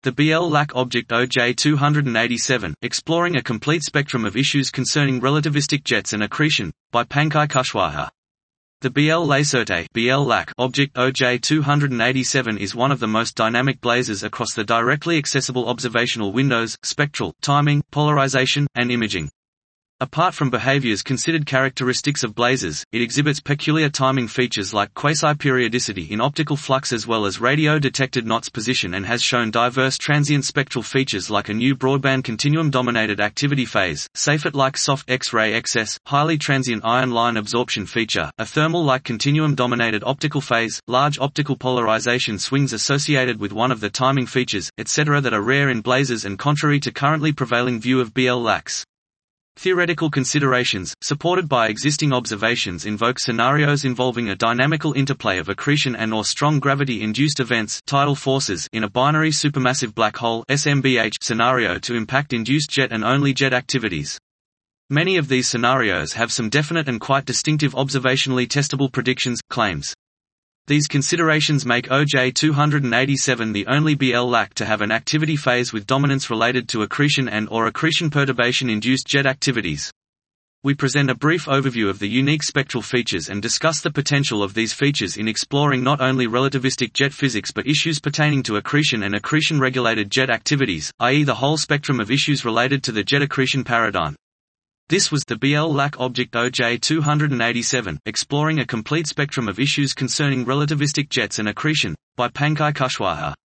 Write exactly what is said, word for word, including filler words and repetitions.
The B L Lac object O J two eighty-seven, Exploring a Complete Spectrum of Issues Concerning Relativistic Jets and Accretion, by Pankaj Kushwaha. The B L Lacerte B L Lac object O J two eighty-seven is one of the most dynamic blazars across the directly accessible observational windows, spectral, timing, polarization, and imaging. Apart from behaviors considered characteristics of blazars, it exhibits peculiar timing features like quasi-periodicity in optical flux as well as radio-detected Knots position, and has shown diverse transient spectral features like a new broadband continuum-dominated activity phase, Seyfert-like soft X-ray excess, highly transient ion line absorption feature, a thermal-like continuum-dominated optical phase, large optical polarization swings associated with one of the timing features, et cetera that are rare in blazars and contrary to currently prevailing view of B L Lacs. Theoretical considerations, supported by existing observations, invoke scenarios involving a dynamical interplay of accretion and or strong gravity-induced events tidal forces in a binary supermassive black hole S M B H scenario to impact induced jet and only jet activities. Many of these scenarios have some definite and quite distinctive observationally testable predictions, claims. These considerations make O J two eighty-seven the only B L Lac to have an activity phase with dominance related to accretion and or accretion perturbation-induced jet activities. We present a brief overview of the unique spectral features and discuss the potential of these features in exploring not only relativistic jet physics but issues pertaining to accretion and accretion-regulated jet activities, that is the whole spectrum of issues related to the jet accretion paradigm. This was the B L Lac object O J two eighty-seven, Exploring a Complete Spectrum of Issues Concerning Relativistic Jets and Accretion, by Pankaj Kushwaha.